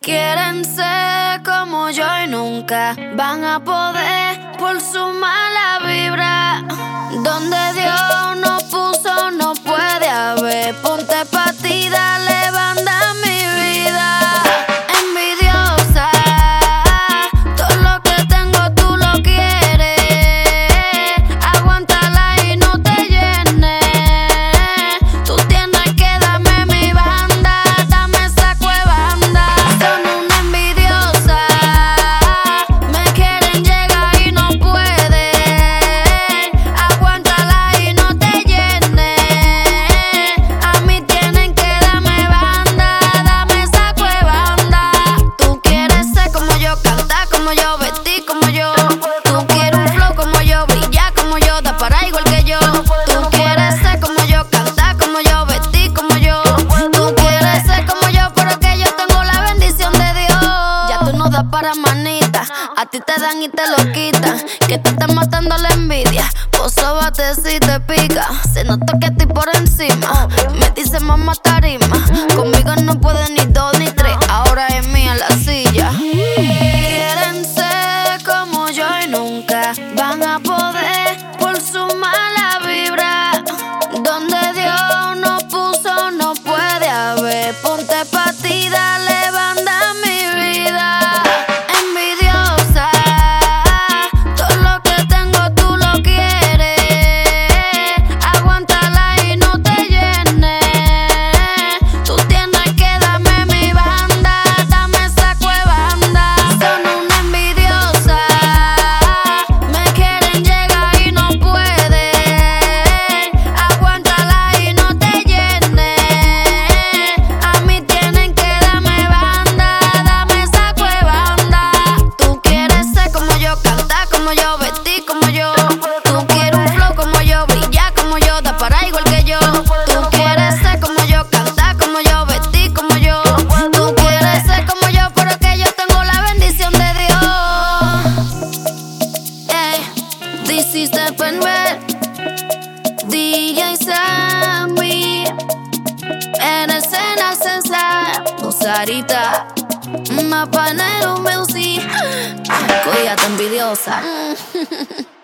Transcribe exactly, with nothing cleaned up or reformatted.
Quieren ser como yo y nunca van a poder por su mala vibra. Donde Dios nos puso no puede haber. Ponte pa' ti, dale banda a mi vida. Envidiosa, todo lo que tengo tú lo quieres. Aguántala y no te llenes. Tú tienes que darme mi banda, dame esa cuevanda. Son una envidiosa, me quieren llegar y no pueden. Aguántala y no te llenes. A mí tienen que darme banda, dame esa cuevanda. Tú quieres ser como yo, cantar como yo, vestir como yo. Tú quieres un flow como yo, brillar como yo, da para igual que yo. Tú quieres ser como yo, cantar como yo, vestir como yo. Tú quieres ser como yo, pero que yo tengo la bendición de Dios. Ya tú no das para manita, a ti te dan y te lo quitan. Que te están matando la envidia, pues sóbate si te pica. Se nota que estoy por encima, me dice mamá tarima. Conmigo no puede ni dos ni tres, ahora es mía la silla. Quieren ser como yo y nunca van a poder por su mala vibra. Donde Dios nos puso no puede haber. Ponte pa' ti, dale banda a mi vida. Envidiosa, todo lo que tengo tú lo quieres. Aguántala y no te llenes. Tú tienes que darme mi banda, dame esa cuevanda. Son una envidiosa, me quieren llegar y no pueden. Aguántala y no te llenes. A mí tienen que darme banda, dame esa cuevanda. Tú quieres ser como yo, cantar como yo, vestir como yo. Tú quieres un flow como yo, brillar como yo, da para igual que yo. Tú quieres ser como yo, cantar como yo, vestir como yo. Tú quieres ser como yo, pero que yo tengo la bendición de Dios. Ey, this is the Penwell, D J Sammy. En escena sensa, Sarita, Mapanero Music. Coya tan envidiosa.